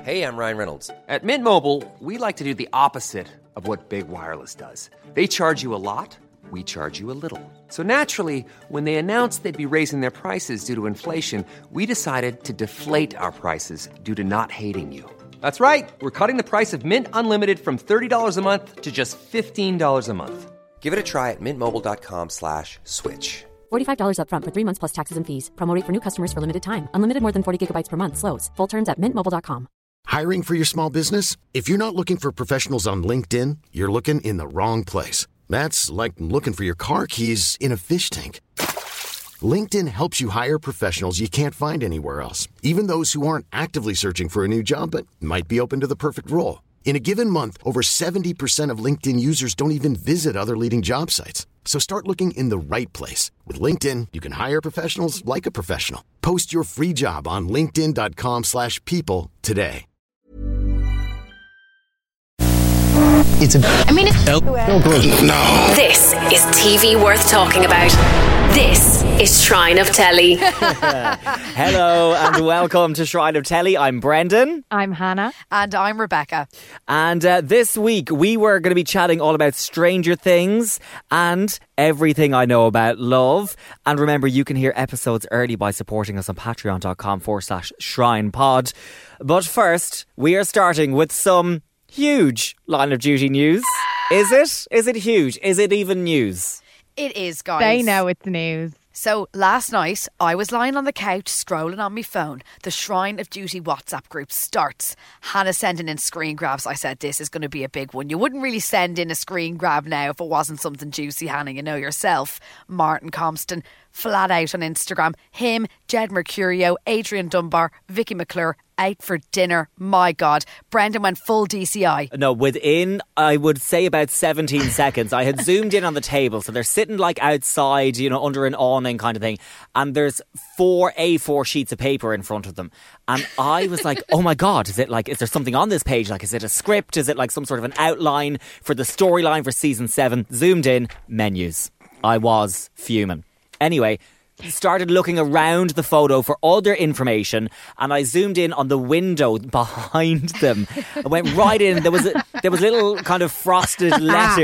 Hey, I'm Ryan Reynolds. At Mint Mobile, we like to do the opposite of what Big Wireless does. They charge you a lot, we charge you a little. So naturally, when they announced they'd be raising their prices due to inflation, we decided to deflate our prices due to not hating you. That's right. We're cutting the price of Mint Unlimited from $30 a month to just $15 a month. Give it a try at mintmobile.com/switch. $45 up front for 3 months plus taxes and fees. Promo rate for new customers for limited time. Unlimited more than 40 gigabytes per month. Slows full terms at mintmobile.com. Hiring for your small business? If you're not looking for professionals on LinkedIn, you're looking in the wrong place. That's like looking for your car keys in a fish tank. LinkedIn helps you hire professionals you can't find anywhere else, even those who aren't actively searching for a new job but might be open to the perfect role. In a given month, over 70% of LinkedIn users don't even visit other leading job sites. So start looking in the right place. With LinkedIn, you can hire professionals like a professional. Post your free job on linkedin.com/people today. It's No. This is TV worth talking about. This is Shrine of Telly. Hello and welcome to Shrine of Telly. I'm Brendan. I'm Hannah. And I'm Rebecca. And this week we were going to be chatting all about Stranger Things and everything I know about love. And remember, you can hear episodes early by supporting us on patreon.com/shrinepod. But first, we are starting with some huge Line of Duty news. Is it? Is it huge? Is it even news? It is, guys. They know it's news. So last night, I was lying on the couch scrolling on my phone. The Shrine of Duty WhatsApp group starts. Hannah sending in screen grabs. I said, this is going to be a big one. You wouldn't really send in a screen grab now if it wasn't something juicy, Hannah. You know yourself. Martin Compston, flat out on Instagram. Him, Jed Mercurio, Adrian Dunbar, Vicky McClure, out for dinner. My God. Brendan went full DCI. No, within, I would say, about 17 seconds, I had zoomed in on the table. So they're sitting like outside, you know, under an awning kind of thing. And there's 4 A4 sheets of paper in front of them. And I was like, oh my God, is there something on this page? Like, is it a script? Is it like some sort of an outline for the storyline for season 7? Zoomed in, menus. I was fuming. Anyway, started looking around the photo for other information, and I zoomed in on the window behind them. I went right in. There was little kind of frosted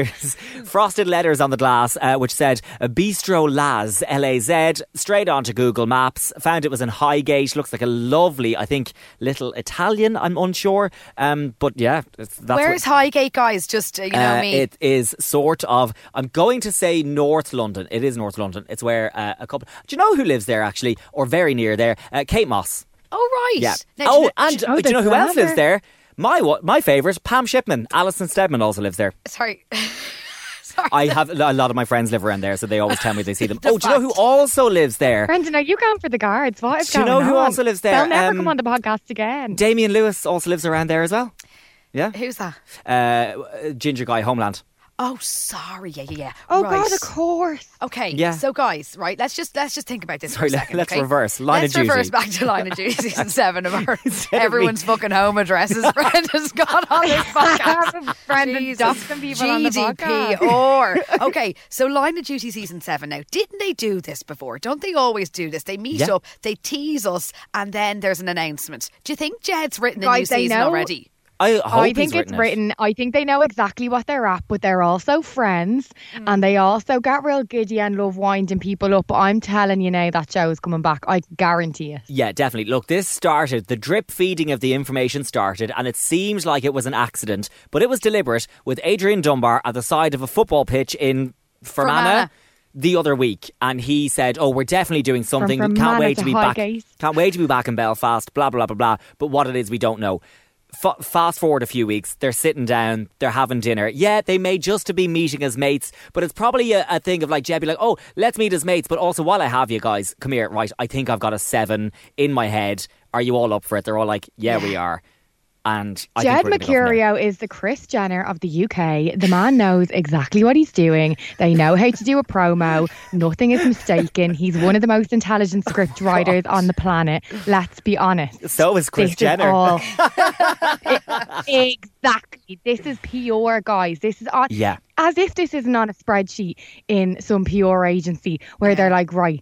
letters on the glass, which said Bistro Laz, L-A-Z, straight onto Google Maps. Found it was in Highgate. Looks like a lovely, I think, little Italian. I'm unsure, but yeah, where's Highgate, guys? Just me. It is sort of. I'm going to say North London. It is North London. It's where a couple. Do you know who lives there, actually? Or very near there? Kate Moss. Oh, right. Yeah. Now, do you know who else lives there? My favourite, Pam Shipman. Alison Steadman also lives there. Sorry. I have a lot of my friends live around there, so they always tell me they see them. Do you know who also lives there? Brendan, are you going for the guards? What is going on? Do you know who also lives there? They'll never come on the podcast again. Damien Lewis also lives around there as well. Yeah. Who's that? Ginger guy, Homeland. Oh, sorry. Yeah. Oh, right. God, of course. Okay. Yeah. So, guys, right, let's just think about this Sorry, for a second. let's okay? reverse. Let's reverse back to Line of Duty season 7 of our everyone's fucking home addresses. Brendan's got on this podcast. Brendan doxing people on the podcast. GDPR. Okay, so Line of Duty season 7 now. Didn't they do this before? Don't they always do this? They meet up, they tease us, and then there's an announcement. Do you think Jed's written a new season already? I think it's written. I think they know exactly what they're at, but they're also friends, and they also get real giddy and love winding people up. But I'm telling you now, that show is coming back. I guarantee it. Yeah, definitely. Look, this started, the drip feeding of the information started, and it seems like it was an accident, but it was deliberate, with Adrian Dunbar at the side of a football pitch in Fermanagh the other week, and he said, we're definitely doing something. Can't wait to be back. Can't wait to be back in Belfast, blah, blah, blah, blah. But what it is, we don't know. Fast forward a few weeks, they're sitting down, they're having dinner. Yeah, they may just be meeting as mates, but it's probably a thing of like Jed be like, let's meet as mates, but also while I have you guys, come here, right, I think I've got a 7 in my head. Are you all up for it? They're all like, yeah. we are. And Jed Mercurio is the Kris Jenner of the UK. The man knows exactly what he's doing. They know how to do a promo. Nothing is mistaken. He's one of the most intelligent script writers on the planet. Let's be honest. So is Kris Jenner. Exactly. This is PR, guys. This is on. Yeah. As if this isn't on a spreadsheet in some PR agency where they're like, right,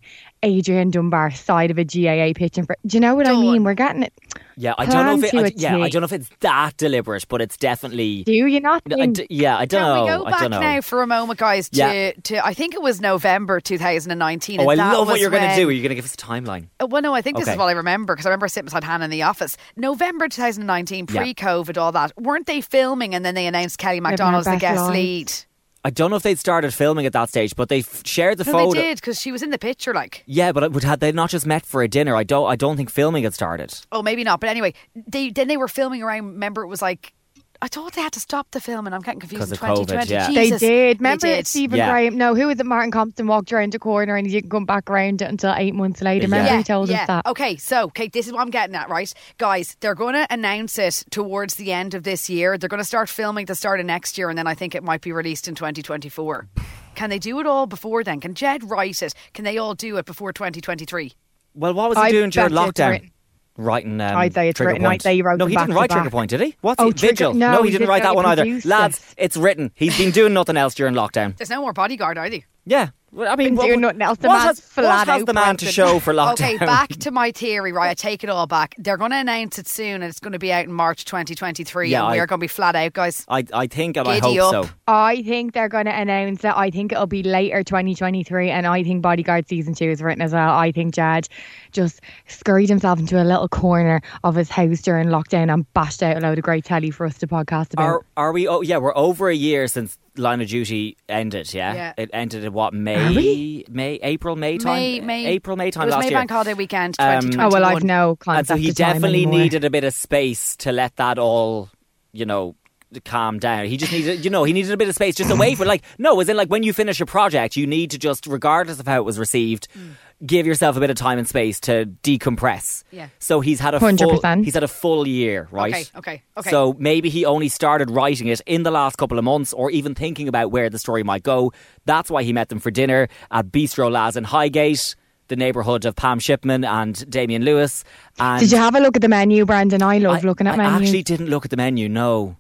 Adrian Dunbar side of a GAA pitch. Do you know what I mean? We're getting it. Yeah, I don't know if I don't know if it's that deliberate, but it's definitely. Do you not think? I don't know. Can we go back now for a moment, guys? To I think it was November 2019. Oh, I love what you're going to do. Are you going to give us a timeline? Well, no, I think this is what I remember because I remember sitting beside Hannah in the office. November 2019, pre-COVID, all that. Weren't they filming and then they announced Kelly MacDonald as the guest lead? I don't know if they'd started filming at that stage, but they shared the photo. They did because she was in the picture, like. Yeah, but had they not just met for a dinner? I don't think filming had started. Oh, maybe not. But anyway, they were filming around. Remember, it was like. I thought they had to stop the film, and I'm getting confused. Because of COVID, yeah. They did. Remember Stephen Graham? No, who was it? Martin Compton walked around the corner and he didn't come back around it until 8 months later. Remember he told us that? Okay, this is what I'm getting at, right? Guys, they're going to announce it towards the end of this year. They're going to start filming at the start of next year, and then I think it might be released in 2024. Can they do it all before then? Can Jed write it? Can they all do it before 2023? Well, what was he doing during lockdown? Writing I'd say it's Trigger written. Point. I'd say you wrote No, he didn't write Trigger Point, did he? What's Vigil? No, he didn't write that one either. Lads, it's written. He's been doing nothing else during lockdown. There's no more Bodyguard, are they? Yeah. I mean, doing nothing else. What has the man to show for lockdown? Okay, back to my theory, right? I take it all back. They're going to announce it soon and it's going to be out in March 2023 and we're going to be flat out, guys. I think and I hope so. I think they're going to announce it. I think it'll be later 2023 and I think Bodyguard Season 2 is written as well. I think Jed just scurried himself into a little corner of his house during lockdown and bashed out a load of great telly for us to podcast about. Are we? Oh, yeah, we're over a year since Line of Duty ended, yeah? It ended in what, April, May time? April, May time last year. It was Maybank Holiday Weekend 2021. Oh, well, I've no concept. And so he definitely needed a bit of space to let that all, calm down. He just needed, he needed a bit of space just away from, when you finish a project, you need to just, regardless of how it was received, give yourself a bit of time and space to decompress. Yeah. So he's had a 100%. Full year, right? Okay. So maybe he only started writing it in the last couple of months or even thinking about where the story might go. That's why he met them for dinner at Bistro Laz in Highgate, the neighbourhood of Pam Shipman and Damian Lewis. And did you have a look at the menu, Brandon? I love looking at menus. I actually didn't look at the menu, no.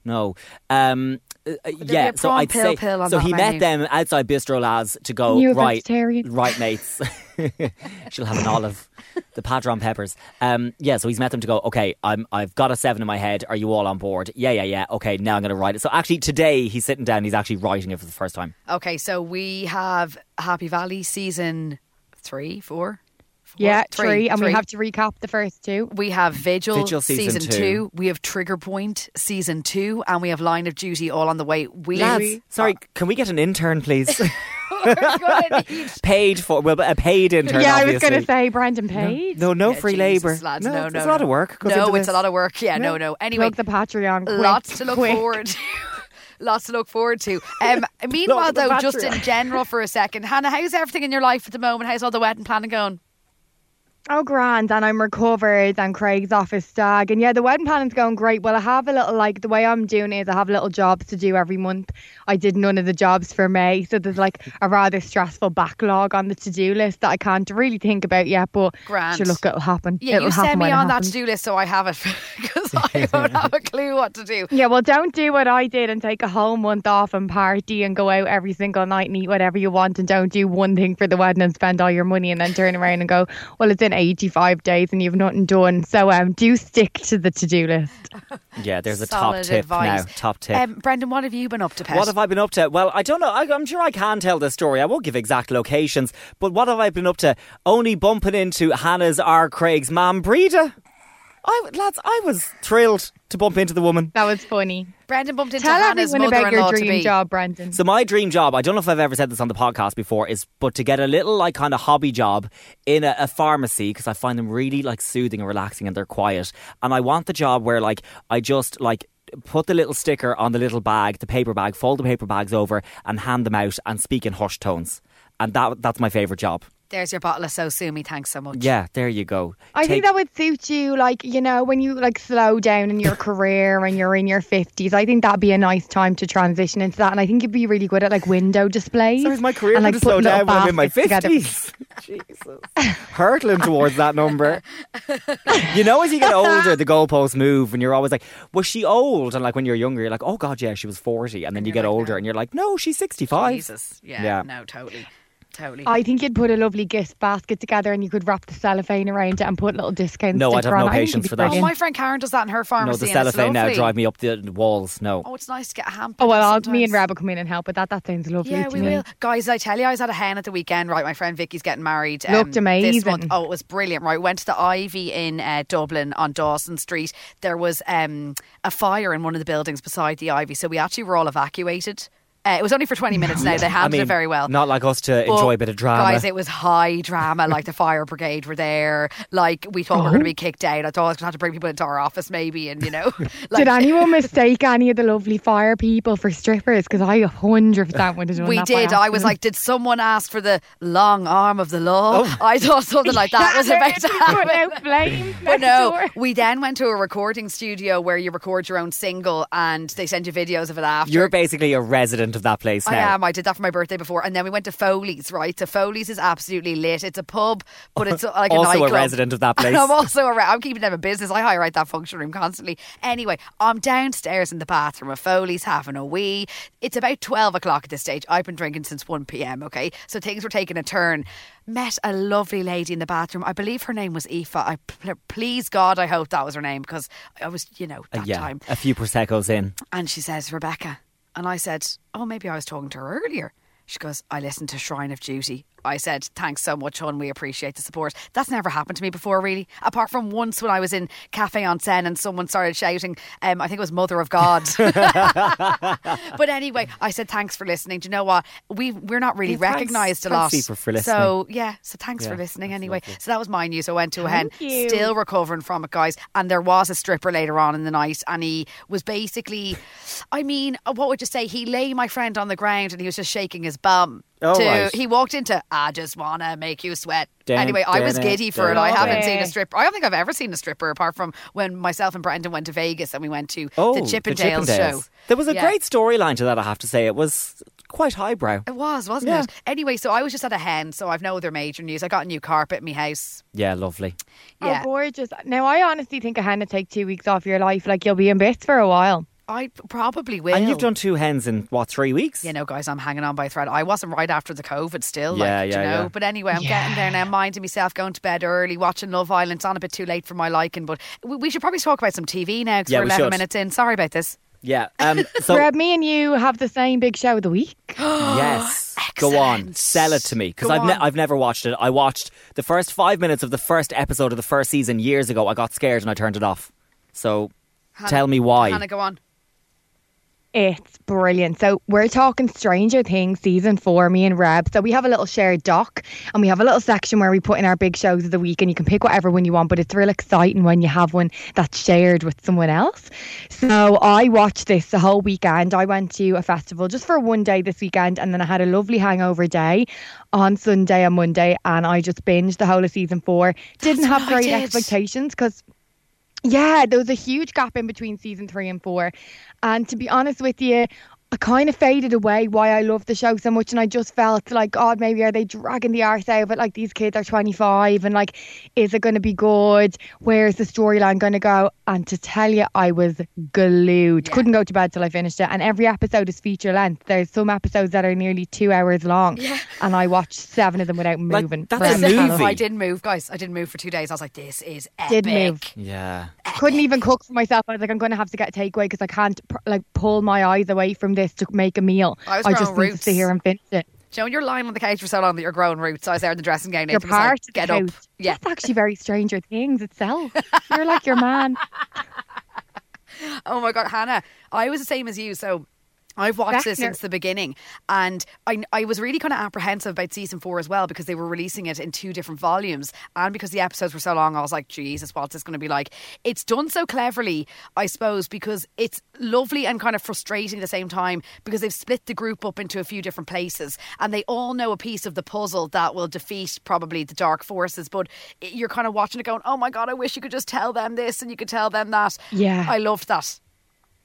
Yeah, so I'd say so he met them outside Bistro Laz to go right mates. She'll have an olive, the Padron peppers. So he's met them to go, okay, I've got a 7 in my head, are you all on board? Yeah, okay, now I'm going to write it. So actually today he's sitting down, he's actually writing it for the first time. Okay, so we have Happy Valley season 3, 4. Yeah, 3, and we have to recap the first 2. We have Vigil season 2. We have Trigger Point season 2, and we have Line of Duty all on the way. Sorry, can we get an intern, please? Paid for, a paid intern. Yeah, obviously. I was going to say Brandon paid. No free labour. Lads, no, it's a lot of work. No, it's a lot of work. Yeah, no. Anyway, plug the Patreon. Lots to look forward to. Lots to look forward to. Meanwhile, though, just in general for a second, Hannah, how's everything in your life at the moment? How's all the wedding planning going? Oh, grand, and I'm recovered, and Craig's off his stag, and yeah, the wedding planning's going great. Well, I have a little, the way I'm doing is I have little jobs to do every month. I did none of the jobs for May, so there's a rather stressful backlog on the to-do list that I can't really think about yet, but grand. Sure, look, it'll happen. Yeah, it'll you send me on that happens. to-do list so I have it, because I don't have a clue what to do. Yeah, well, don't do what I did and take a whole month off and party and go out every single night and eat whatever you want, and don't do one thing for the wedding and spend all your money and then turn around and go, well, it's in 85 days and you've nothing done. So do stick to the to-do list. Yeah, there's a Solid top tip advice. now. Top tip. Brendan, what have you been up to, Pet? What have I been up to? Well, I don't know. I'm sure I can tell this story. I won't give exact locations. But what have I been up to? Only bumping into Hannah's Craig's mum, Breda. I was thrilled to bump into the woman. That was funny. Brendan bumped into Tell Hannah's everyone about your mother-in-law dream job, Brendan. So my dream job, I don't know if I've ever said this on the podcast before, but to get a little kind of hobby job in a pharmacy, because I find them really soothing and relaxing and they're quiet. And I want the job where I just put the little sticker on the little bag, the paper bag, fold the paper bags over and hand them out and speak in hushed tones. And that's my favourite job. There's your bottle of So Sue Me. Thanks so much. Yeah, there you go. I think that would suit you, when you slow down in your career and you're in your 50s. I think that'd be a nice time to transition into that. And I think you'd be really good at window displays. So is my career going to slow down when I'm in my 50s? Jesus. Hurtling towards that number. As you get older, the goalposts move and you're always like, was she old? And when you're younger, you're like, oh God, yeah, she was 40. And then you get older and you're like, no, she's 65. Jesus. Yeah, no, totally. Totally. I think you'd put a lovely gift basket together and you could wrap the cellophane around it and put little discounts. No, I'd have sticker no on. I think patience it'd for be that. Oh, brilliant. my friend Karen does that in her No, pharmacy. the and it's cellophane now lovely. drive me up the walls. No. Oh, it's nice to get a hamper. Oh, well, sometimes. me and Reb will come in and help with that. That sounds lovely Yeah, to we me. will. Guys, I tell you, I was at a hen at the weekend, right? My friend Vicky's getting married. Looked This amazing. month. Oh, it was brilliant, right? Went to the Ivy in Dublin on Dawson Street. There was a fire in one of the buildings beside the Ivy, so we actually were all evacuated. It was only for 20 minutes now. They handled it very well. Not like us to enjoy a bit of drama. Guys, it was high drama. Like the fire brigade were there. Like we thought we were going to be kicked out. I thought I was going to have to bring people into our office maybe. And, Did anyone mistake any of the lovely fire people for strippers? Because I 100% would have done We that. did. I was like, did someone ask for the long arm of the law? I thought something like that was about to happen. But no, we then went to a recording studio where you record your own single and they send you videos of it after. You're basically a resident of that place now. I am. I did that for my birthday before. And then we went to Foley's, right? So Foley's is absolutely lit. It's a pub, but it's like a Also nightclub. a resident of that place. And I'm also I'm keeping them in business. I hire out that function room constantly. Anyway, I'm downstairs in the bathroom of Foley's having a wee. It's about 12 o'clock at this stage. I've been drinking since 1 p.m, okay? So things were taking a turn. Met a lovely lady in the bathroom. I believe her name was Aoife. Please God, I hope that was her name because I was, that time. A few Prosecco's in. And she says, Rebecca. And I said, oh, maybe I was talking to her earlier. She goes, I listened to Shrine of Duty. I said, thanks so much, hon. We appreciate the support. That's never happened to me before, really. Apart from once when I was in Cafe on Seine and someone started shouting, I think it was Mother of God. But anyway, I said, thanks for listening. Do you know what? We're not really recognised a lot. Thanks for listening. So thanks for listening anyway. Lovely. So that was my news. I went to a hen, Thank you. still recovering from it, guys. And there was a stripper later on in the night and he was basically, what would you say? He lay my friend on the ground and he was just shaking his bum. Right. He walked into, I just want to make you sweat. Dun, Anyway, I was dun, giddy for it. dun. I haven't Love seen a it. stripper. I don't think I've ever seen a stripper apart from when myself and Brendan went to Vegas and we went to the Chippendales show. There was a Yeah. great storyline to that, I have to say. It was quite highbrow. It was, wasn't Yeah. it? Anyway, so I was just at a hen, so I've no other major news. I got a new carpet in my house. Yeah, lovely. Yeah. Oh, gorgeous. Now, I honestly think a hen would take 2 weeks off your life. Like, you'll be in bits for a while. I probably will. And you've done 2 hens in, 3 weeks? Guys, I'm hanging on by a thread. I wasn't right after the COVID still, Yeah, do you know? yeah. But anyway, I'm getting there now, minding myself, going to bed early, watching Love Island. It's on a bit too late for my liking, but we should probably talk about some TV now because Yeah, we're we 11 should. minutes in. Sorry about this. Yeah. So, Reb, me and you have the same big show of the week. yes. Go on. Excellent. Sell it to me. Because Go I've on. never watched it. I watched the first 5 minutes of the first episode of the first season years ago. I got scared and I turned it off. So, tell me why. Hannah, go on. It's brilliant. So we're talking Stranger Things season 4, me and Reb. So we have a little shared doc and we have a little section where we put in our big shows of the week and you can pick whatever one you want, but it's real exciting when you have one that's shared with someone else. So I watched this the whole weekend. I went to a festival just for one day this weekend and then I had a lovely hangover day on Sunday and Monday and I just binged the whole of season 4. Didn't That's have what I great did. expectations because there was a huge gap in between season 3 and 4. And to be honest with you, I kind of faded away why I love the show so much, and I just felt like, God, maybe are they dragging the arse out of it? Like, these kids are 25 and like, is it going to be good? Where's the storyline going to go? And to tell you, I was glued. Couldn't go to bed till I finished it. And every episode is feature length. There's some episodes that are nearly 2 hours long, and I watched 7 of them without moving. that's from a the channel. movie. I didn't move, guys. I didn't move for 2 days. I was like, this is epic. Didn't move. Yeah. Couldn't even cook for myself. I was like, I'm going to have to get a takeaway because I can't pull my eyes away from this to make a meal. I was just growing need to roots. sit here and finish it. Do you know, when you're lying on the couch for so long that you're growing roots. I was there in the dressing gown. You're Nathan was like, part of get the up. house. Yeah. That's actually very Stranger Things itself. You're like your man. Oh my God, Hannah, I was the same as you. So I've watched this Vector. since the beginning, and I was really kind of apprehensive about season 4 as well because they were releasing it in 2 different volumes, and because the episodes were so long, I was like, Jesus, what's this going to be like? It's done so cleverly, I suppose, because it's lovely and kind of frustrating at the same time because they've split the group up into a few different places, and they all know a piece of the puzzle that will defeat probably the dark forces. But you're kind of watching it going, oh my God, I wish you could just tell them this and you could tell them that. Yeah. I loved that.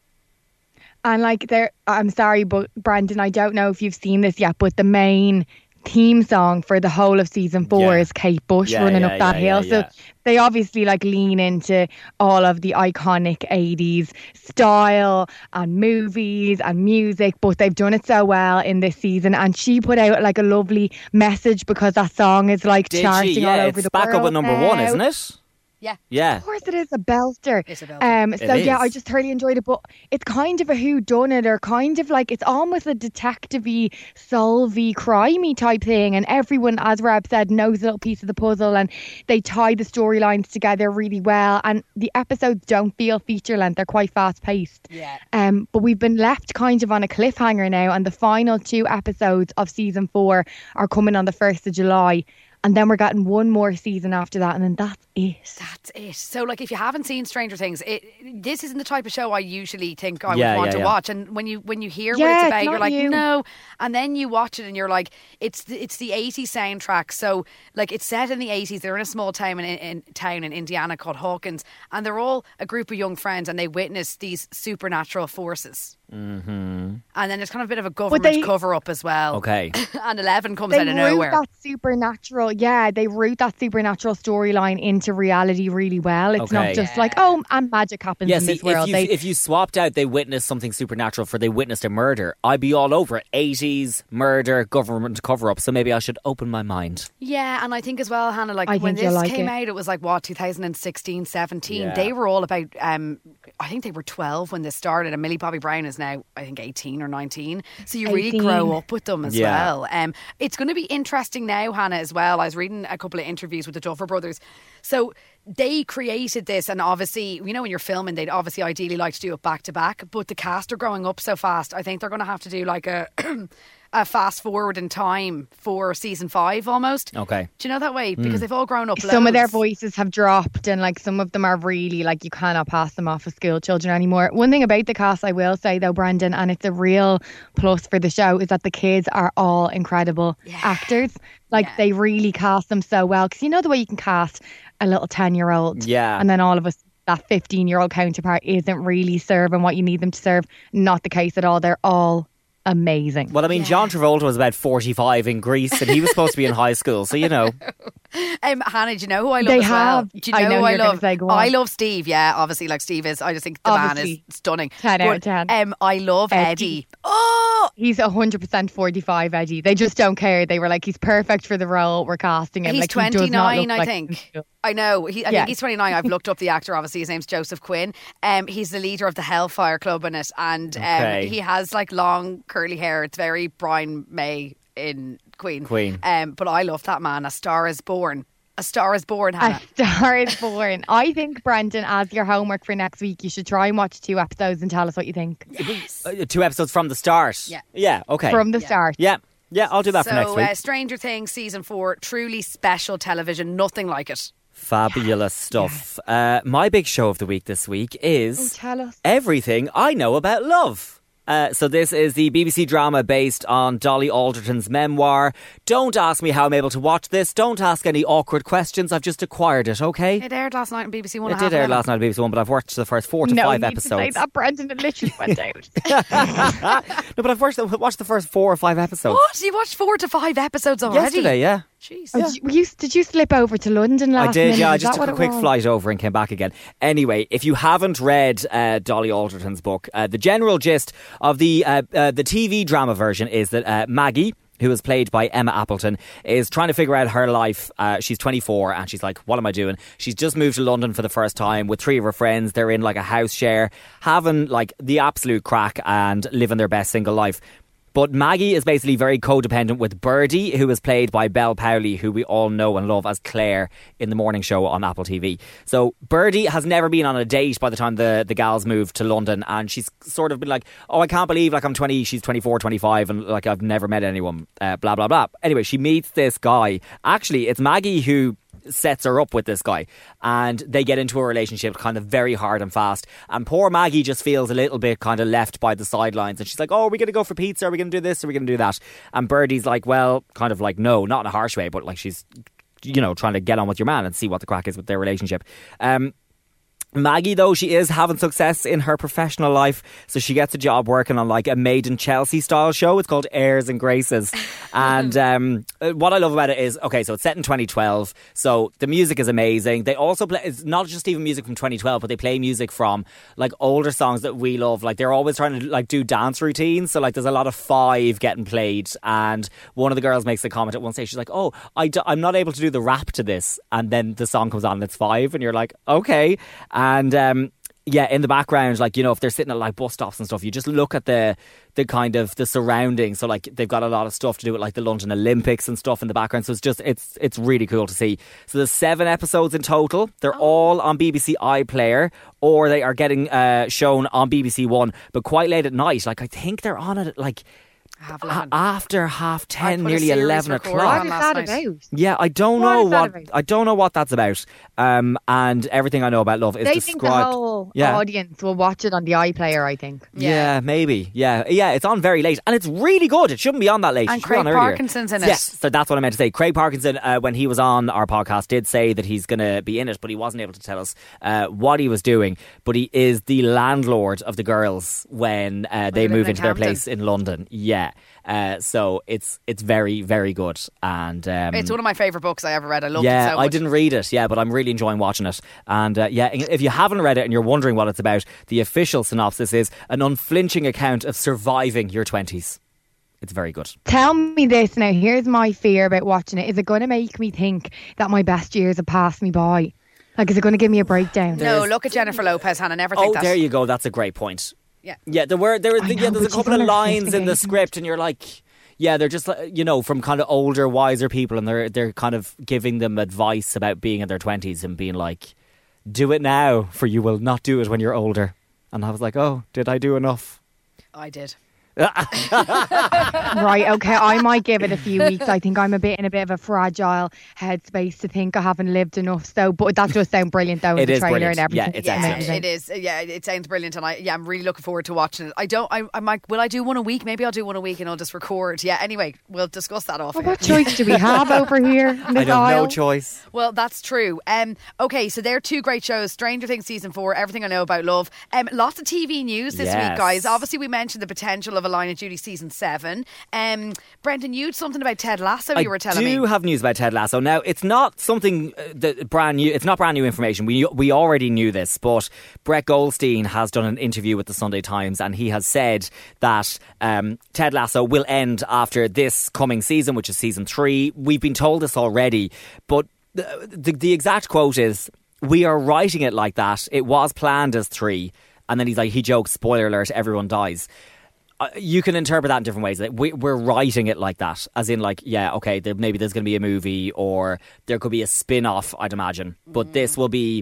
And like I'm sorry, but Brandon, I don't know if you've seen this yet, but the main theme song for the whole of season 4 Yeah. is Kate Bush Yeah, running yeah, up that yeah, hill. yeah. So they obviously like lean into all of the iconic 80s style and movies and music, but they've done it so well in this season. And she put out like a lovely message because that song is like Did charting she? all Yeah, over it's the back world up at number now. 1, isn't it? Yeah. Yeah. Of course it is a belter. It's a belter. So It yeah, is. I just thoroughly enjoyed it. But it's kind of a whodunit, or kind of like it's almost a detective-y, solvey, crimey type thing. And everyone, as Rab said, knows a little piece of the puzzle, and they tie the storylines together really well. And the episodes don't feel feature length; they're quite fast-paced. Yeah. But we've been left kind of on a cliffhanger now, and the final 2 episodes of season 4 are coming on the 1st of July. And then we're getting one more season after that, and then that's it. That's it. So, like, if you haven't seen Stranger Things, this isn't the type of show I usually think I Yeah, would want yeah, to yeah. watch. And when you hear what Yeah, it's it's about, not you're like, you. no. And then you watch it, and you're like, it's the 80s soundtrack. So, like, it's set in the 80s. They're in a small town in Indiana called Hawkins, and they're all a group of young friends, and they witness these supernatural forces. Mm-hmm. And then there's kind of a bit of a government cover up as well. Okay. And 11 comes They out of root nowhere. that supernatural, they root that supernatural storyline into reality really well. It's Okay. not just like, oh, and magic happens Yeah, in see, this world. if you swapped out they witnessed something supernatural for they witnessed a murder, I'd be all over it. 80s, murder, government cover-up, so maybe I should open my mind. Yeah, and I think as well, Hannah, like I when think you'll this like came it. out, it was like, what, 2016, 17? Yeah. They were all about, I think they were 12 when this started, and Millie Bobby Brown is now, I think, 18 or 19. So you really 18. grow up with them as Yeah. well. It's going to be interesting now, Hannah, as well. I was reading a couple of interviews with the Duffer Brothers. So they created this, and obviously, you know, when you're filming, they'd obviously ideally like to do it back to back, but the cast are growing up so fast. I think they're going to have to do like a a fast forward in time for season 5 almost. Okay. Do you know that way? Because they've all grown up. some of their loads. voices have dropped, and like some of them are really like you cannot pass them off as school children anymore. One thing about the cast I will say though, Brendan, and it's a real plus for the show, is that the kids are all incredible actors. Like they really cast them so well, because you know the way you can cast a little 10-year-old, Yeah. and then all of us that 15-year-old counterpart isn't really serving what you need them to serve. Not the case at all. They're all amazing. Well, I mean, John Travolta was about 45 in Greece, and he was supposed to be in high school, so you know. Hannah, do you know who I love They as well? have. Do you I know know who I you're gonna love? say, go on. I love Steve, yeah, obviously, like Steve is. I just think the man Obviously. is stunning. 10 out of But, 10. I love Eddie. Oh! He's 100% 45, Eddie. They just don't care. They were like, he's perfect for the role. We're casting him. He's like, he does not 29, look I like think. I know. I Yeah. think he's 29. I've looked up the actor, obviously. His name's Joseph Quinn. He's the leader of the Hellfire Club in it. And Okay. he has like long curly hair. It's very Brian May in Queen. But I love that man. A Star is Born. A Star is Born, Hannah. A Star is Born. I think, Brendan, as your homework for next week, you should try and watch 2 episodes and tell us what you think. 2 episodes from the start. Yeah. Yeah, okay. From the start. Yeah, I'll do that for next week. Stranger Things season 4, truly special television. Nothing like it. Fabulous stuff. My big show of the week this week is Tell us. Everything I Know About Love. So this is the BBC drama based on Dolly Alderton's memoir. Don't ask me how I'm able to watch this. Don't ask any awkward questions. I've just acquired it, okay? It aired last night on BBC One. It did air last night on BBC One, but I've watched the first 4 to 5 you episodes. need to say that, Brendan. It literally went out. No, but I've watched the first 4 or 5 episodes. What? You watched 4 to 5 episodes already? Yesterday, yeah. Jeez. Did you slip over to London last I did, minute? yeah. I Is just that took a what quick it was? flight over and came back again. Anyway, if you haven't read Dolly Alderton's book, the general gist of the TV drama version is that Maggie, who is played by Emma Appleton, is trying to figure out her life. She's 24 and she's like, what am I doing? She's just moved to London for the first time with 3 of her friends. They're in like a house share, having like the absolute crack and living their best single life. But Maggie is basically very codependent with Birdie, who is played by Belle Powley, who we all know and love as Claire in the morning show on Apple TV. So Birdie has never been on a date by the time the gals moved to London, and she's sort of been like, oh, I can't believe like I'm 20, she's 24, 25, and like I've never met anyone, blah, blah, blah. Anyway, she meets this guy. Actually, it's Maggie who sets her up with this guy, and they get into a relationship kind of very hard and fast, and poor Maggie just feels a little bit kind of left by the sidelines, and she's like, oh, are we going to go for pizza, are we going to do this, are we going to do that? And Birdie's like, well, kind of like, no, not in a harsh way, but like she's, you know, trying to get on with your man and see what the crack is with their relationship. Maggie, though, she is having success in her professional life, so she gets a job working on like a Made in Chelsea style show. It's called Airs and Graces. And what I love about it is, okay, so it's set in 2012, so the music is amazing. They also play, it's not just even music from 2012, but they play music from like older songs that we love. Like they're always trying to like do dance routines, so like there's a lot of Five getting played, and one of the girls makes a comment at one stage, she's like, oh, I'm not able to do the rap to this, and then the song comes on and it's Five, and you're like, okay. And yeah, in the background, like, you know, if they're sitting at like bus stops and stuff, you just look at the kind of the surroundings. So like they've got a lot of stuff to do with like the London Olympics and stuff in the background. So it's just it's really cool to see. So there's 7 episodes in total. They're all on BBC iPlayer, or they are getting shown on BBC One, but quite late at night. Like I think they're on it like after 10:30, nearly 11 o'clock. What is that about? Yeah, I don't know what that's about. And everything I know about Love is They described. think the whole audience will watch it on the iPlayer, I think. Yeah, maybe. Yeah, it's on very late, and it's really good. It shouldn't be on that late. And Craig Parkinson's in it. Yes, so that's what I meant to say. Craig Parkinson, when he was on our podcast, did say that he's going to be in it, but he wasn't able to tell us what he was doing. But he is the landlord of the girls when they move into their place in London. Yeah. So it's very, very good, and it's one of my favourite books I ever read. I loved it so much. I didn't read it, but I'm really enjoying watching it. And if you haven't read it and you're wondering what it's about, the official synopsis is an unflinching account of surviving your 20s. It's very good. Tell me this now. Here's my fear about watching it. Is it going to make me think that my best years have passed me by? Like, is it going to give me a breakdown? No, look at Jennifer Lopez, Hannah. Never think that. Oh, there you go. That's a great point. Yeah. There's a couple of lines in the script, and you're like, yeah, they're just, you know, from kind of older, wiser people, and they're kind of giving them advice about being in their 20s and being like, do it now, for you will not do it when you're older. And I was like, oh, did I do enough? I did. Right, okay, I might give it a few weeks. I think I'm in a bit of a fragile headspace to think I haven't lived enough. So, but that does sound brilliant though in the trailer brilliant. and everything. Yeah, it's excellent. It is. Yeah, it sounds brilliant, and I'm really looking forward to watching it. I'm like, will I do one a week? Maybe I'll do one a week and I'll just record. Yeah. Anyway, we'll discuss that off. What choice do we have over here? In this aisle? No choice. Well, that's true. Okay, so there are 2 great shows: Stranger Things season 4, Everything I Know About Love. Lots of TV news this week, guys. Obviously, we mentioned the potential of A Line of Duty season 7. Brendan, you had something about Ted Lasso. You were telling me. I do have news about Ted Lasso. Now, it's not something that brand new. It's not brand new information. We already knew this, but Brett Goldstein has done an interview with the Sunday Times, and he has said that Ted Lasso will end after this coming season, which is season 3. We've been told this already, but the exact quote is, "We are writing it like that. It was planned as 3." And then he jokes, spoiler alert, everyone dies. You can interpret that in different ways. We're writing it like that, as in like, yeah, okay, maybe there's going to be a movie, or there could be a spin-off, I'd imagine. But this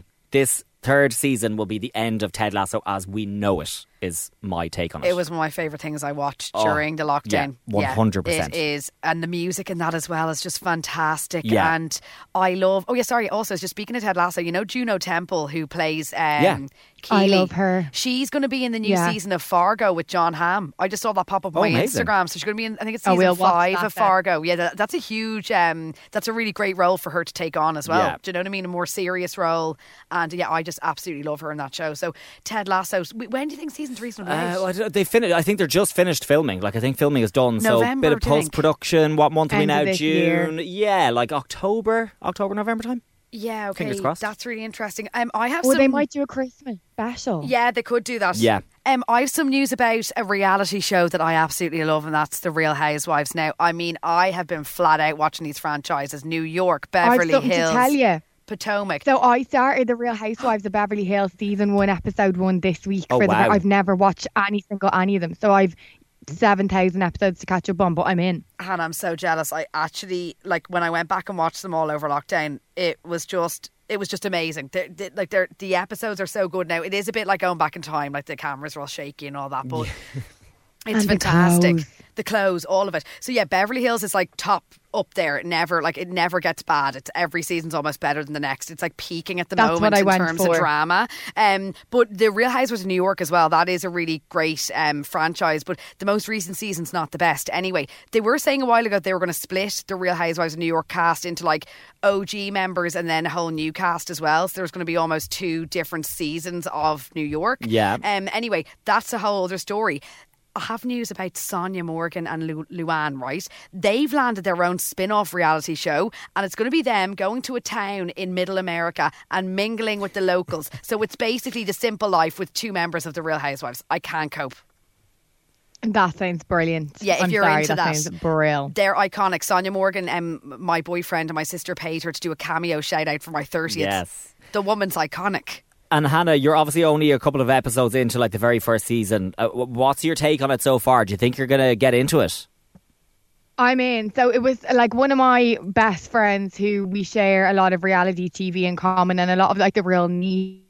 3rd season will be the end of Ted Lasso as we know it, is my take on it. It was one of my favourite things I watched during the lockdown. Yeah, 100%. It is. And the music in that as well is just fantastic. Yeah. And I love... Oh, yeah, sorry. Also, just speaking of Ted Lasso, you know Juno Temple, who plays... Keely. I love her. She's going to be in the new season of Fargo with John Hamm. I just saw that pop up on my amazing. Instagram. So she's going to be in, I think it's season 5 of Fargo. Yeah, that's a huge, that's a really great role for her to take on as well. Yeah. Do you know what I mean? A more serious role. And yeah, I just absolutely love her in that show. So Ted Lasso, when do you think season 3 is going to be out? They finished. I think they're just finished filming. Like, I think filming is done. November, so a bit of post-production. What month are we now? June. Year. Yeah, like October, November time. Yeah, okay. Fingers crossed. That's really interesting. I have Or some... they might do a Christmas special. Yeah, they could do that. Yeah. I have some news about a reality show that I absolutely love, and that's The Real Housewives. Now, I mean, I have been flat out watching these franchises: New York, Beverly I've something Hills, to tell you. Potomac. So I started The Real Housewives of Beverly Hills season 1, episode 1 this week. Oh, wow. I've never watched any of them. So I've 7,000 episodes to catch up on, but I'm in. Hannah, I'm so jealous. I actually, like, when I went back and watched them all over lockdown, it was just amazing. The episodes are so good now. It is a bit like going back in time, like the cameras are all shaky and all that, but it's fantastic. the clothes, all of it. So yeah, Beverly Hills is like top up there. It never gets bad. It's every season's almost better than the next. It's like peaking at the That's moment what I in went terms for. of drama. But the Real Housewives of New York as well, that is a really great franchise, but the most recent season's not the best. Anyway, they were saying a while ago they were going to split the Real Housewives of New York cast into like OG members and then a whole new cast as well. So there's going to be almost 2 different seasons of New York. Yeah. Anyway, that's a whole other story. I have news about Sonia Morgan and Luann, right? They've landed their own spin-off reality show, and it's going to be them going to a town in middle America and mingling with the locals. So it's basically The Simple Life with 2 members of the Real Housewives. I can't cope. That sounds brilliant. Yeah, if I'm you're sorry, into that. sounds brilliant. They're iconic. Sonia Morgan, my boyfriend and my sister paid her to do a cameo shout out for my 30th. Yes. The woman's iconic. And Hannah, you're obviously only a couple of episodes into like the very first season. What's your take on it so far? Do you think you're going to get into it? I'm in. So it was like one of my best friends who we share a lot of reality TV in common and a lot of like the real niche,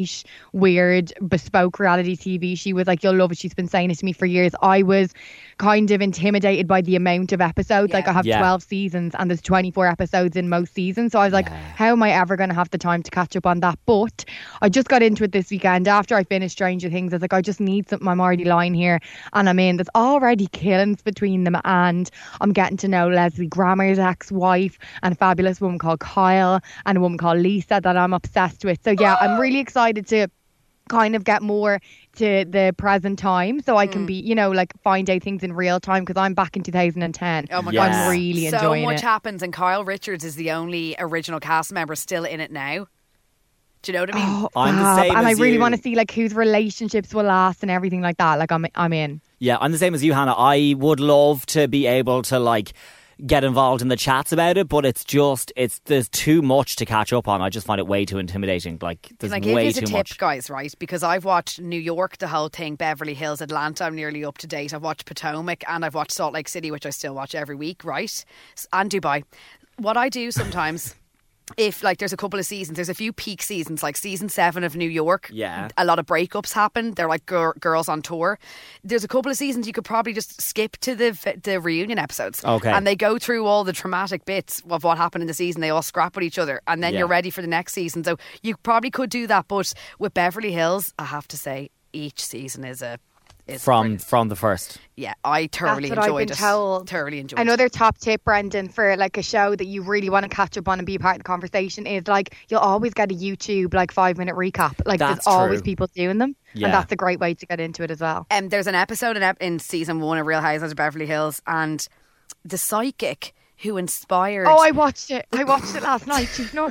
weird, bespoke reality TV. She was like, you'll love it. She's been saying it to me for years. I was kind of intimidated by the amount of episodes. Like I have 12 seasons and there's 24 episodes in most seasons. So I was like, how am I ever going to have the time to catch up on that? But I just got into it this weekend after I finished Stranger Things. I was like, I just need something. I'm already lying here and I'm in. There's already killings between them and I'm getting to know Leslie Grammer's ex-wife and a fabulous woman called Kyle and a woman called Lisa that I'm obsessed with. So yeah, I'm really excited to kind of get more to the present time so I can be, you know, like find out things in real time because I'm back in 2010. Oh my Yes. God. I'm really enjoying so much it. happens and Kyle Richards is the only original cast member still in it now. Do you know what I mean? Oh, I'm the fab. same and I as really you. want to see like whose relationships will last and everything like that. Like I'm in. Yeah, I'm the same as you, Hannah. I would love to be able to like get involved in the chats about it, but there's too much to catch up on. I just find it way too intimidating. Like there's Can I give way you a too tip, much. guys, right? Because I've watched New York, the whole thing, Beverly Hills, Atlanta, I'm nearly up to date. I've watched Potomac and I've watched Salt Lake City, which I still watch every week, right? And Dubai. What I do sometimes, if like there's a couple of seasons, there's a few peak seasons, like season 7 of New York. Yeah. A lot of breakups happen. They're like girls on tour. There's a couple of seasons you could probably just skip to the reunion episodes. Okay. And they go through all the traumatic bits of what happened in the season. They all scrap with each other. And then Yeah. you're ready for the next season. So you probably could do that. But with Beverly Hills, I have to say, each season is From brilliant. the first. Yeah, I thoroughly That's what I've enjoyed been it. told. Thoroughly enjoyed it. Another top tip, Brendan, for like a show that you really want to catch up on and be a part of the conversation is like you'll always get a YouTube like 5-minute recap. Like That's there's always true. people doing them. Yeah. And that's a great way to get into it as well. There's an episode in season 1 of Real Housewives of Beverly Hills, and the psychic who inspired. Oh, I watched it. I watched it last night. She's nuts.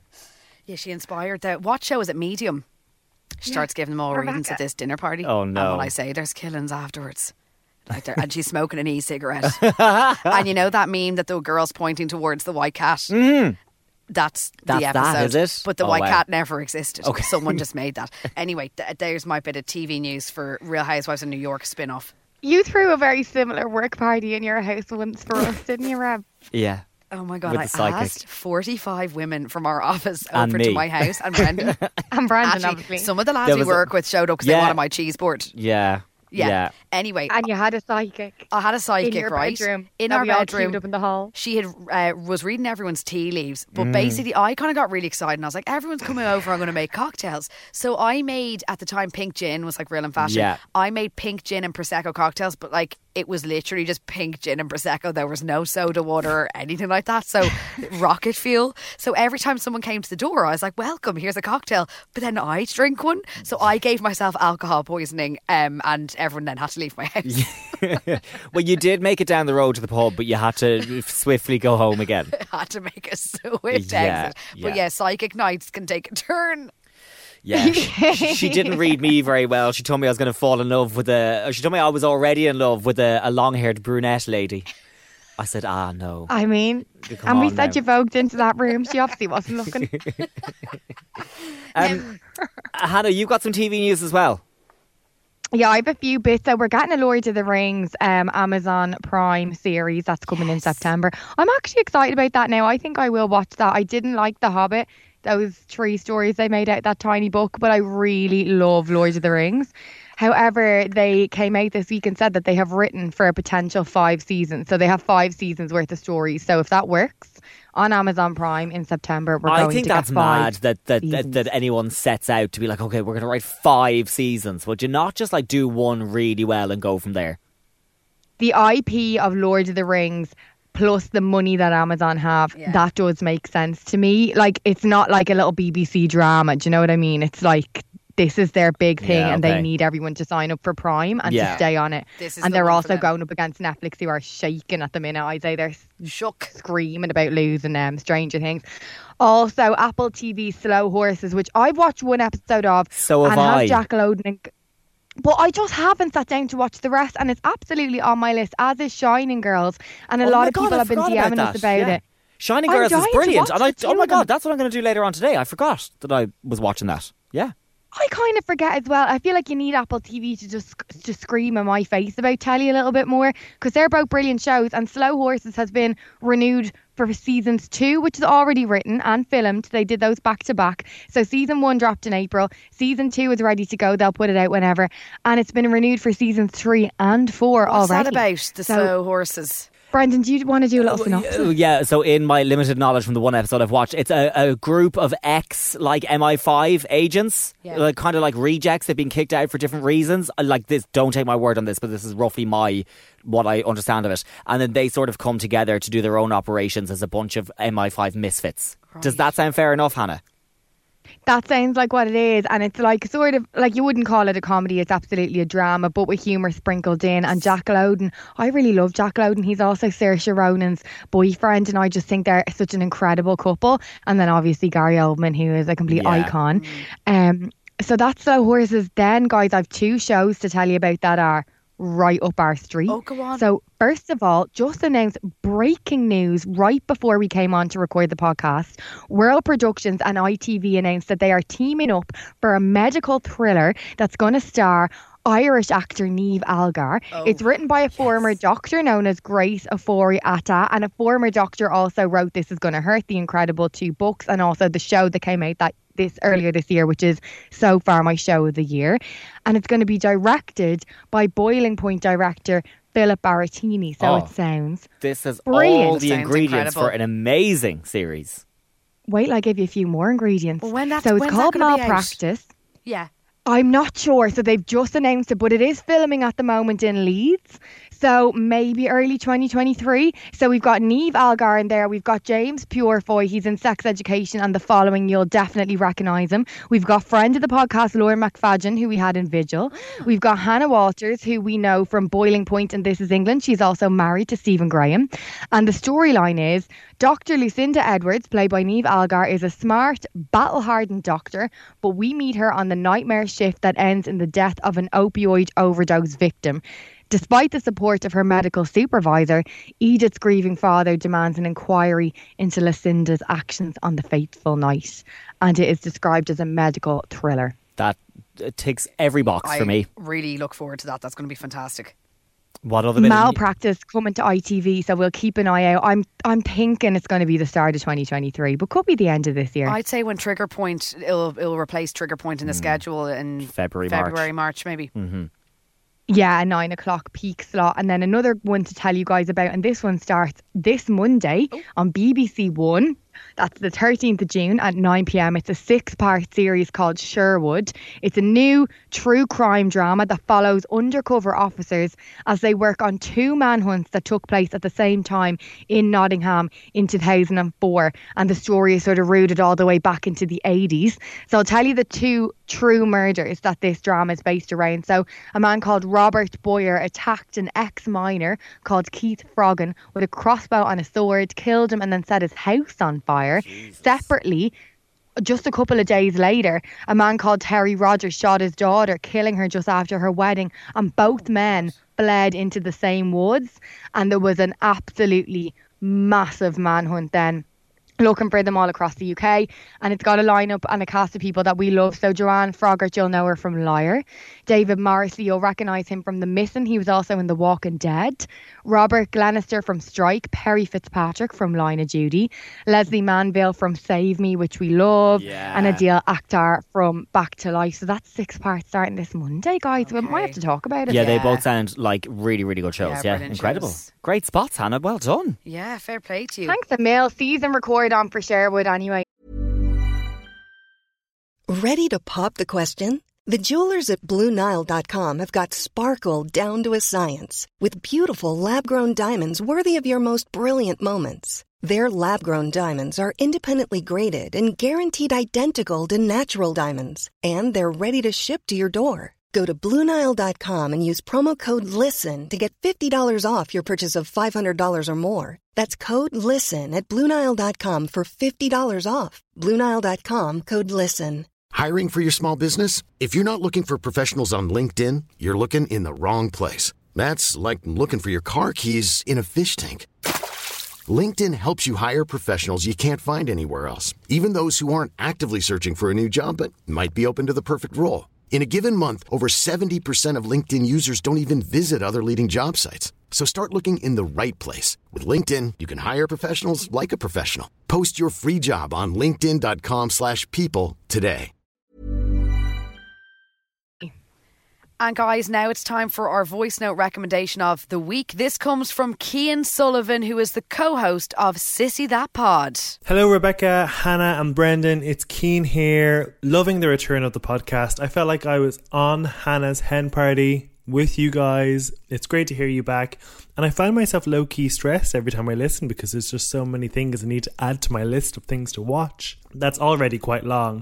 Yeah, she inspired the. What show is it? Medium. She starts giving them all Rebecca. readings at this dinner party. Oh, no. And when I say there's killings afterwards. Like and she's smoking an e-cigarette. And you know that meme that the girl's pointing towards the white cat? That's the That's episode. that, is it? But the Oh, white wow. cat never existed. Okay. Someone just made that. Anyway, there's my bit of TV news for Real Housewives of New York spin-off. You threw a very similar work party in your house once for us, didn't you, Reb? Yeah. Oh my God, With I the psychic. asked 45 women from our office And over to me. my house and Brendan. And Brandon, Actually, obviously. some of the lads There we was a- work with showed up because they Yeah. wanted my cheese board. Yeah. Yeah. Anyway, And you had a psychic I had a psychic, in your right? bedroom. In that our we all bedroom. queued up in the hall. She had was reading everyone's tea leaves, but basically I kind of got really excited and I was like, everyone's coming over, I'm going to make cocktails. So I made, at the time, pink gin was like real in fashion. Yeah. I made pink gin and Prosecco cocktails, but like it was literally just pink gin and Prosecco. There was no soda water or anything like that. So rocket fuel. So every time someone came to the door, I was like, welcome, here's a cocktail. But then I'd drink one. So I gave myself alcohol poisoning and everyone then had to leave my house. Well, you did make it down the road to the pub, but you had to swiftly go home again. Had to make a swift Yeah, exit. But yeah. yeah, psychic nights can take a turn. Yeah, she didn't read me very well. She told me I was going to fall in love with she told me I was already in love with a long-haired brunette lady. I said, no. I mean, Come and we on said now. you vogued into that room. She obviously wasn't looking. Hannah, you've got some TV news as well. Yeah, I have a few bits. So we're getting a Lord of the Rings Amazon Prime series that's coming in September. I'm actually excited about that now. I think I will watch that. I didn't like The Hobbit, those 3 stories they made out of that tiny book, but I really love Lord of the Rings. However, they came out this week and said that they have written for a potential 5 seasons. So they have 5 seasons worth of stories. So if that works on Amazon Prime in September, we're going to get 5 I think that's mad that anyone sets out to be like, okay, we're going to write 5 seasons. Would you not just like do one really well and go from there? The IP of Lord of the Rings plus the money that Amazon have, that does make sense to me. Like, it's not like a little BBC drama. Do you know what I mean? It's like, this is their big thing, and they need everyone to sign up for Prime and to stay on it. And they're also going up against Netflix, who are shaking at the minute. I'd say they're shook, screaming about losing Stranger Things. Also, Apple TV Slow Horses, which I've watched one episode of. So have I. Jack Lowden. But I just haven't sat down to watch the rest, and it's absolutely on my list, as is Shining Girls. And a lot of people have been DMing us about it. Shining Girls is brilliant. And oh my God, that's what I'm going to do later on today. I forgot that I was watching that. Yeah. I kind of forget as well. I feel like you need Apple TV to just scream in my face about telly a little bit more, because they're both brilliant shows. And Slow Horses has been renewed for seasons 2, which is already written and filmed. They did those back to back. So season 1 dropped in April. Season 2 is ready to go. They'll put it out whenever. And it's been renewed for seasons 3 and 4 already. What's that about, the Slow Horses? Brendan, do you want to do a little synopsis? Yeah, so in my limited knowledge from the one episode I've watched, it's a group of like MI5 agents, like kind of like rejects. They've been kicked out for different reasons. Like this, don't take my word on this, but this is roughly what I understand of it. And then they sort of come together to do their own operations as a bunch of MI5 misfits. Right. Does that sound fair enough, Hannah? That sounds like what it is, and it's like sort of like, you wouldn't call it a comedy, it's absolutely a drama, but with humour sprinkled in. And Jack Lowden, I really love Jack Lowden. He's also Saoirse Ronan's boyfriend, and I just think they're such an incredible couple. And then obviously Gary Oldman, who is a complete icon. So that's Slow Horses. Then, guys, I've 2 shows to tell you about that are right up our street. Oh, go on. So first of all, just announced breaking news right before we came on to record the podcast. World Productions and ITV announced that they are teaming up for a medical thriller that's going to star Irish actor Niamh Algar. It's written by a former doctor known as Grace Ofori-Atta, and a former doctor also wrote This Is Gonna Hurt, the incredible 2 books, and also the show that came out earlier this year, which is so far my show of the year. And it's going to be directed by Boiling Point director Philip Barattini. So it sounds this has brilliant. All the ingredients for an amazing series. Wait till I give you a few more ingredients. Well, it's called Malpractice. Yeah. I'm not sure. So they've just announced it, but it is filming at the moment in Leeds. So maybe early 2023. So we've got Niamh Algar in there. We've got James Purefoy. He's in Sex Education and The Following. You'll definitely recognise him. We've got friend of the podcast, Lauren McFadden, who we had in Vigil. We've got Hannah Walters, who we know from Boiling Point and This Is England. She's also married to Stephen Graham. And the storyline is Dr. Lucinda Edwards, played by Niamh Algar, is a smart, battle-hardened doctor, but we meet her on the nightmare shift that ends in the death of an opioid overdose victim. Despite the support of her medical supervisor, Edith's grieving father demands an inquiry into Lucinda's actions on the fateful night. And it is described as a medical thriller. That ticks every box for me. I really look forward to that. That's going to be fantastic. What other Malpractice coming to ITV, so we'll keep an eye out. I'm thinking it's going to be the start of 2023, but could be the end of this year. I'd say when Trigger Point, it'll replace Trigger Point in the schedule in February, March maybe. Mm-hmm. Yeah, a 9 o'clock peak slot. And then another one to tell you guys about, and this one starts this Monday on BBC One. That's the 13th of June at 9 p.m. It's a 6-part series called Sherwood. It's a new true crime drama that follows undercover officers as they work on 2 manhunts that took place at the same time in Nottingham in 2004. And the story is sort of rooted all the way back into the 80s. So I'll tell you the 2 true murders that this drama is based around. So a man called Robert Boyer attacked an ex-miner called Keith Froggan with a crossbow and a sword, killed him and then set his house on fire. Jesus. Separately, just a couple of days later, a man called Terry Rogers shot his daughter, killing her just after her wedding, and both men fled into the same woods. And there was an absolutely massive manhunt then looking for them all across the UK, and it's got a lineup and a cast of people that we love. So Joanne Froggatt, you'll know her from Liar. David Morrissey, you'll recognise him from The Missing. He was also in The Walking Dead. Robert Glenister from Strike. Perry Fitzpatrick from Line of Duty. Leslie Manville from Save Me, which we love. And Adil Akhtar from Back to Life. So that's 6 parts starting this Monday, guys. We might have to talk about it. Yeah, they both sound like really, really good shows. Yeah, incredible. Shows. Great spots, Hannah. Well done. Yeah, fair play to you. Thanks a mil. Season recorded on for Sherwood anyway. Ready to pop the question? The jewelers at BlueNile.com have got sparkle down to a science with beautiful lab-grown diamonds worthy of your most brilliant moments. Their lab-grown diamonds are independently graded and guaranteed identical to natural diamonds, and they're ready to ship to your door. Go to BlueNile.com and use promo code LISTEN to get $50 off your purchase of $500 or more. That's code LISTEN at BlueNile.com for $50 off. BlueNile.com, code LISTEN. Hiring for your small business? If you're not looking for professionals on LinkedIn, you're looking in the wrong place. That's like looking for your car keys in a fish tank. LinkedIn helps you hire professionals you can't find anywhere else, even those who aren't actively searching for a new job but might be open to the perfect role. In a given month, over 70% of LinkedIn users don't even visit other leading job sites. So start looking in the right place. With LinkedIn, you can hire professionals like a professional. Post your free job on linkedin.com/people today. And guys, now it's time for our voice note recommendation of the week. This comes from Cian Sullivan, who is the co-host of Sissy That Pod. Hello Rebecca, Hannah and Brendan, it's Cian here. Loving the return of the podcast. I felt like I was on Hannah's hen party with you guys. It's great to hear you back. And I find myself low-key stressed every time I listen because there's just so many things I need to add to my list of things to watch. That's already quite long.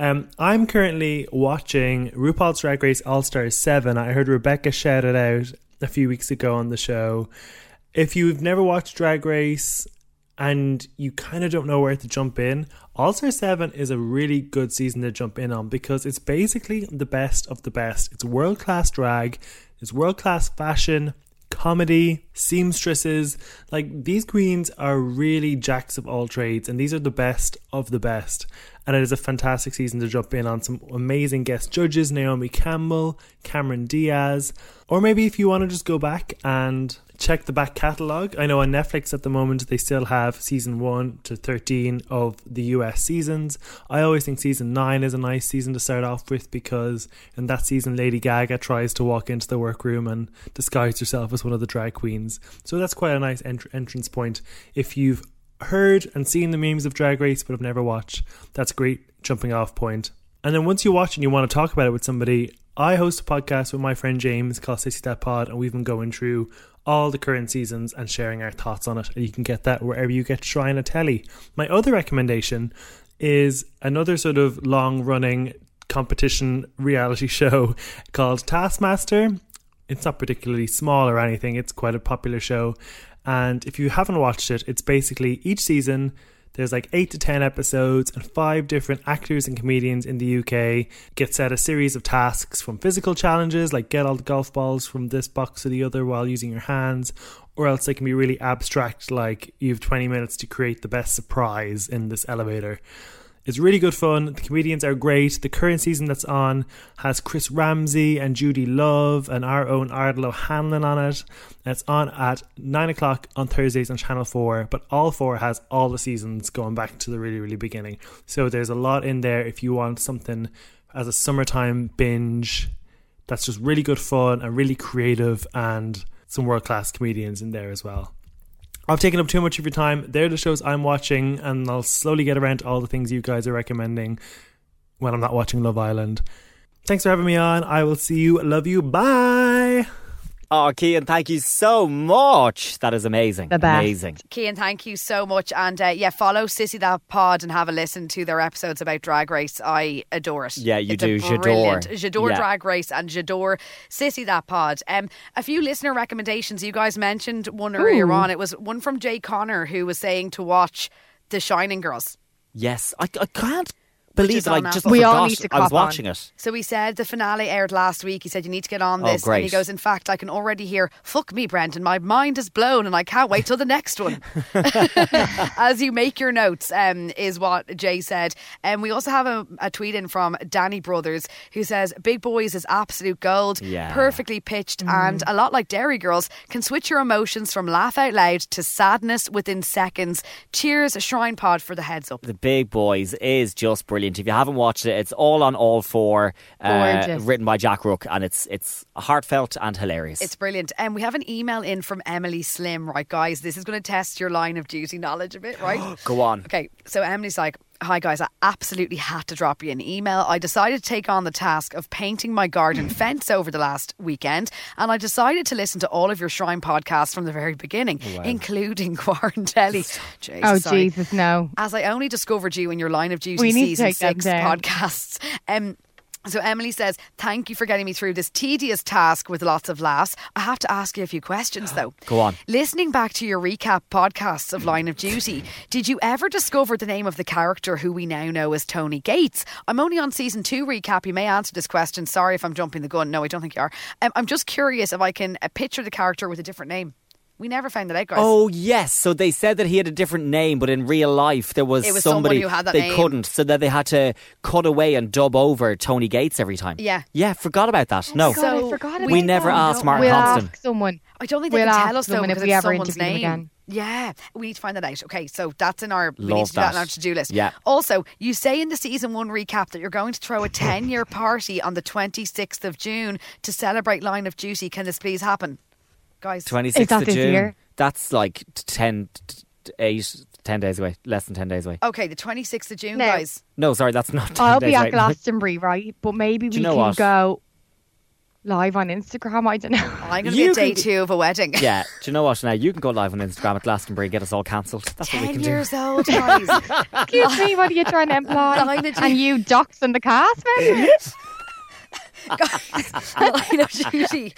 I'm currently watching RuPaul's Drag Race All-Stars 7. I heard Rebecca shout it out a few weeks ago on the show. If you've never watched Drag Race and you kind of don't know where to jump in, All-Star 7 is a really good season to jump in on because it's basically the best of the best. It's world-class drag, it's world-class fashion, comedy, seamstresses. Like, these queens are really jacks of all trades, and these are the best of the best. And it is a fantastic season to jump in on some amazing guest judges, Naomi Campbell, Cameron Diaz, or maybe if you want to just go back and check the back catalogue. I know on Netflix at the moment they still have season 1 to 13 of the US seasons. I always think season 9 is a nice season to start off with because in that season Lady Gaga tries to walk into the workroom and disguise herself as one of the drag queens. So that's quite a nice entrance point. If you've heard and seen the memes of Drag Race but have never watched, that's a great jumping off point. And then once you watch and you want to talk about it with somebody, I host a podcast with my friend James called Sissy That Pod, and we've been going through all the current seasons and sharing our thoughts on it, and you can get that wherever you get Shrine of Telly. My other recommendation is another sort of long running competition reality show called Taskmaster. It's not particularly small or anything, it's quite a popular show, and if you haven't watched it, it's basically each season there's like 8 to 10 episodes, and 5 different actors and comedians in the UK get set a series of tasks, from physical challenges like get all the golf balls from this box to the other while using your hands, or else they can be really abstract, like you have 20 minutes to create the best surprise in this elevator. It's really good fun. The comedians are great. The current season that's on has Chris Ramsey and Judy Love and our own Ardal O'Hanlon on it. And it's on at 9 o'clock on Thursdays on Channel 4. But All 4 has all the seasons going back to the really, really beginning. So there's a lot in there if you want something as a summertime binge that's just really good fun and really creative, and some world-class comedians in there as well. I've taken up too much of your time. They're the shows I'm watching, and I'll slowly get around to all the things you guys are recommending when I'm not watching Love Island. Thanks for having me on. I will see you. Love you. Bye. Oh, Cian, thank you so much. That is amazing. The best. Amazing. Cian, thank you so much. And follow Sissy That Pod and have a listen to their episodes about Drag Race. I adore it. Yeah, you it's do. J'adore Drag Race and J'adore Sissy That Pod. A few listener recommendations. You guys mentioned one earlier on. It was one from Jay Connor, who was saying to watch The Shining Girls. Yes, I can't believe that I just We all forgot need to I was cop on. watching it. So he said the finale aired last week. He said, you need to get on this. great. And he goes, in fact, I can already hear, fuck me, Brendan, my mind is blown and I can't wait till the next one. As you make your notes, is what Jay said. And we also have a tweet in from Danny Brothers who says, Big Boys is absolute gold, perfectly pitched, and a lot like Dairy Girls, can switch your emotions from laugh out loud to sadness within seconds. Cheers, Shrine Pod, for the heads up. The Big Boys is just brilliant. If you haven't watched it, it's all on All 4, written by Jack Rook, and it's heartfelt and hilarious. It's brilliant. And we have an email in from Emily Slim, right, guys? This is going to test your line of duty knowledge a bit, right? Go on. Okay, so Emily's like, hi guys, I absolutely had to drop you an email. I decided to take on the task of painting my garden fence over the last weekend, and I decided to listen to all of your Shrine podcasts from the very beginning, including Quarantelli. Jesus, no. As I only discovered you in your Line of Duty We need to season take them 6 down. podcasts. So Emily says, thank you for getting me through this tedious task with lots of laughs. I have to ask you a few questions though. Go on. Listening back to your recap podcasts of Line of Duty, did you ever discover the name of the character who we now know as Tony Gates? I'm only on season 2 recap. You may answer this question. Sorry if I'm jumping the gun. No, I don't think you are. I'm just curious if I can picture the character with a different name. We never found that out, guys. Oh, yes. So they said that he had a different name, but in real life there was, It was somebody who had that they name. couldn't, so that they had to cut away and dub over Tony Gates every time. Yeah. Yeah, forgot about that. No. God, I forgot about We never that. asked Martin We'll Constant. ask someone. I don't think they We'll can ask tell us though someone if because we it's ever someone's interview him name. again. Yeah, we need to find that out. Okay, so that's in our we need Love to do that that. in our to-do list. Yeah. Also, you say in the season 1 recap that you're going to throw a 10-year party on the 26th of June to celebrate Line of Duty. Can this please happen, guys? 26th that of this June. year? That's like 10 days away. Less than 10 days away. Okay, the 26th of June, No. guys. No, sorry, that's not 10 I'll days be away. at Glastonbury, right? But maybe Do we you know can what? go live on Instagram. I don't know. I'm going to You be at day can- two of a wedding. Yeah, do you know what? Now you can go live on Instagram at Glastonbury, get us all cancelled. That's what we 10 can years do. old, guys. Excuse me, what are you trying to imply? Line of And you doxing the cast members? Line of Duty.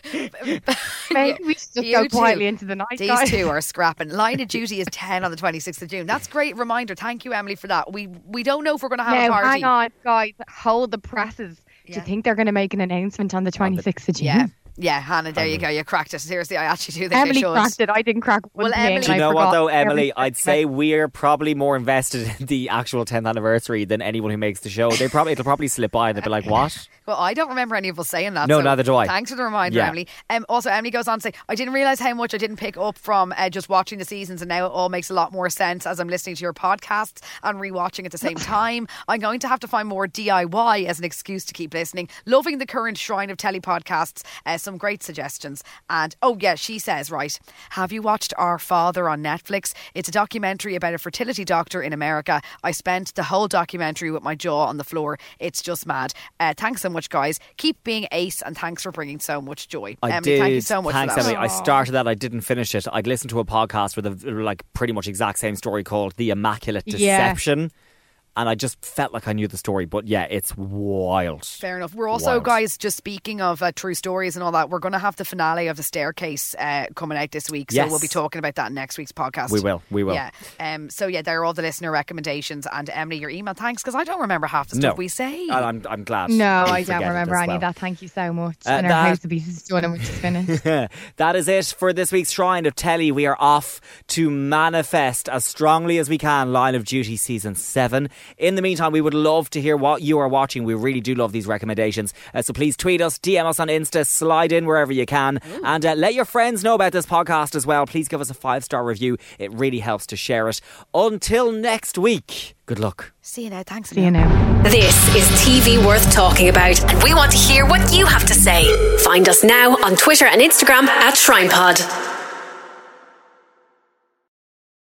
Maybe we should just You go two. quietly into the night, These guys. two are scrapping. Line of Duty is 10 on the 26th of June. That's a great reminder. Thank you, Emily, for that. We don't know if we're going to have a Now, party. hang on, guys. Hold the presses. Do you think they're going to make an announcement on the 26th of June? Yeah. Yeah, Hannah, there you go. You cracked it. Seriously, I actually do think Emily they should. cracked it. I didn't crack one Well, thing. Emily- and Do you I know what forgot though, every Emily? I'd second. say we're probably more invested in the actual 10th anniversary than anyone who makes the show. It'll probably slip by and they'll be like, what? Well, I don't remember any of us saying that. No, so neither do I. Thanks for the reminder, Yeah. Emily. Also, Emily goes on to say, I didn't realise how much I didn't pick up from just watching the seasons, and now it all makes a lot more sense as I'm listening to your podcasts and rewatching at the same time. I'm going to have to find more DIY as an excuse to keep listening. Loving the current Shrine of Telly podcasts. Some great suggestions. And, oh yeah, she says, right, have you watched Our Father on Netflix? It's a documentary about a fertility doctor in America. I spent the whole documentary with my jaw on the floor. It's just mad. Thanks so much, guys. Keep being ace, and thanks for bringing so much joy. Emily, thank you so much Thanks, for that. Emily. I started that. I didn't finish it. I'd listened to a podcast with a like pretty much exact same story called The Immaculate Yeah. Deception. And I just felt like I knew the story. But yeah, it's wild. Fair enough. We're also, Wild. guys, just speaking of true stories and all that, we're going to have the finale of The Staircase coming out this week. So Yes. we'll be talking about that in next week's podcast. We will. Yeah. So yeah, there are all the listener recommendations. And Emily, your email, thanks, because I don't remember half the stuff No. we say. And I'm glad. No, you I don't forget it remember as any well. of that. Thank you so much. And our that- house of beef is done and we're just finished. That is it for this week's Shrine of Telly. We are off to manifest as strongly as we can Line of Duty Season 7. In the meantime, we would love to hear what you are watching. We really do love these recommendations. So please tweet us, DM us on Insta, slide in wherever you can. And let your friends know about this podcast as well. Please give us a 5-star review. It really helps to share it. Until next week, good luck. See you now. Thanks. See you now. This is TV worth talking about, and we want to hear what you have to say. Find us now on Twitter and Instagram @ShrinePod.